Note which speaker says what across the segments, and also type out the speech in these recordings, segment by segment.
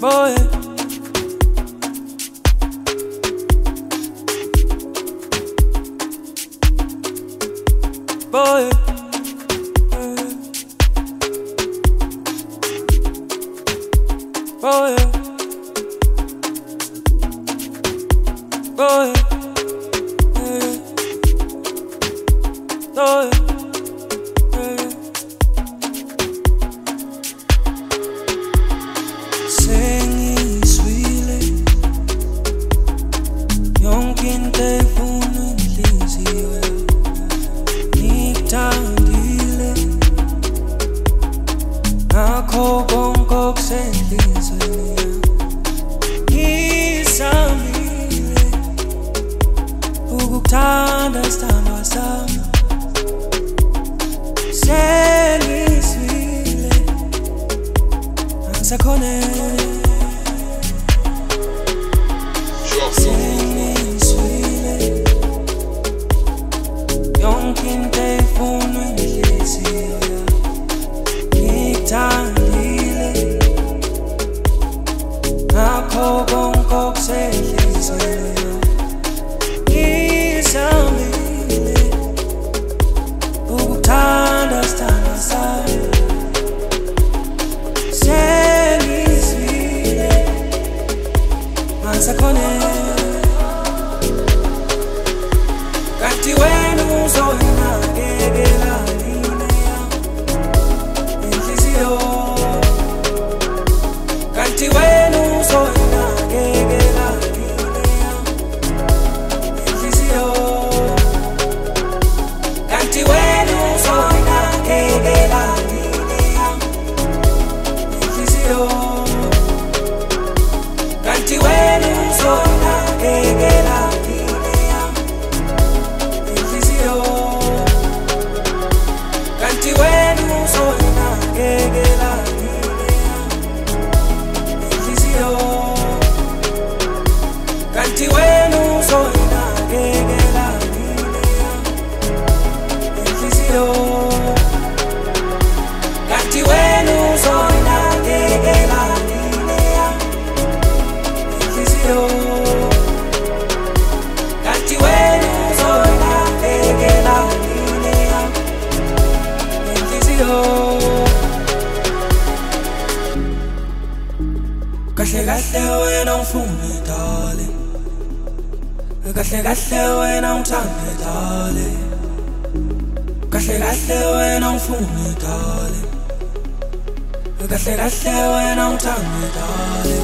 Speaker 1: boy. Boy. Boy. Boy. Boy. Sengiswile yonke into efuna inhliziyo ngikuthandile ngakho konke okusenhlizweni ngisamile ukukuthanda sithandwa sami sengiswile angisakhona sengiswile yonke into efuna inhliziyo ngikuthandile ngakho konke okusenhlizweni ngisamile ukukuthanda sithandwa sami sengiswile angisakhona kanti wena uzoyinakekela yini inhliziyo kanti wena uzoyinakekela yini inhliziyo kanti wena uzoyinakekela yini inhliziyo kanti wena uzoyinakekela kanti wena uzoyinakekela inhliziyo kanti wena uzoyinakekela inhliziyo kanti wena uzoyinakekela inhliziyo kanti wena uzoyinakekela kahle kahle wena ungifune darling kahle kahle wena ungithande darling kahle kahle wena ungifune darling kahle kahle wena ungithande darling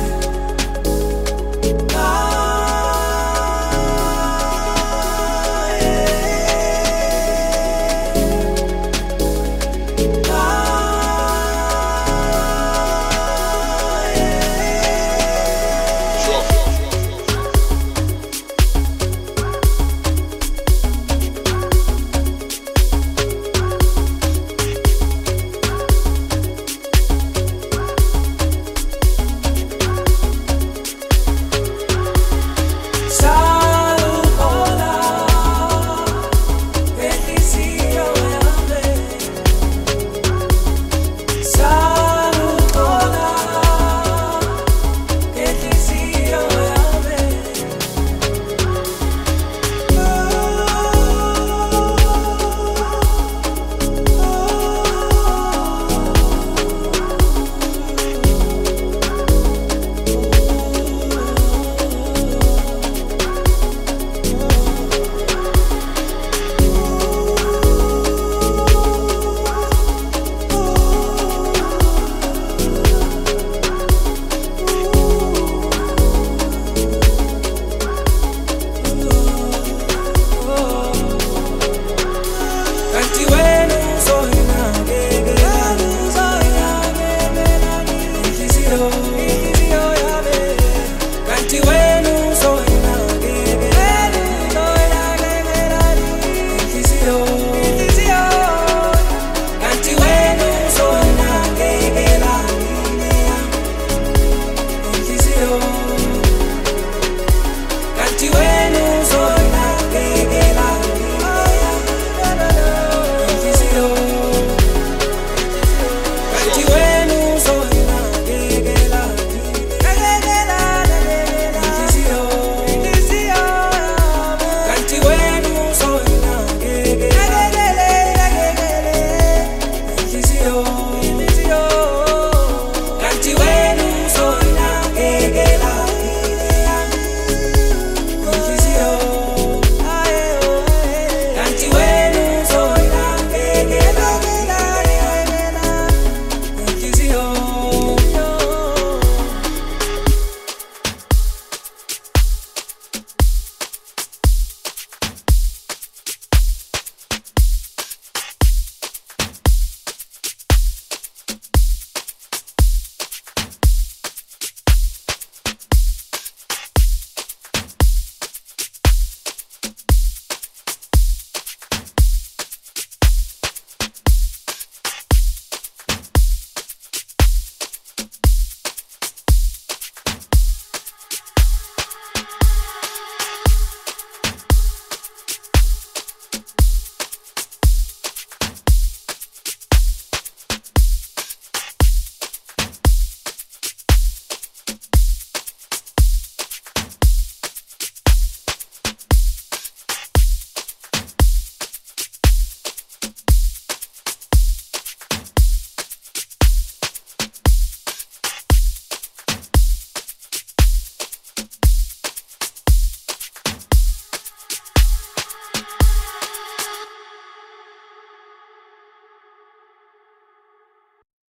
Speaker 1: Kanti wenu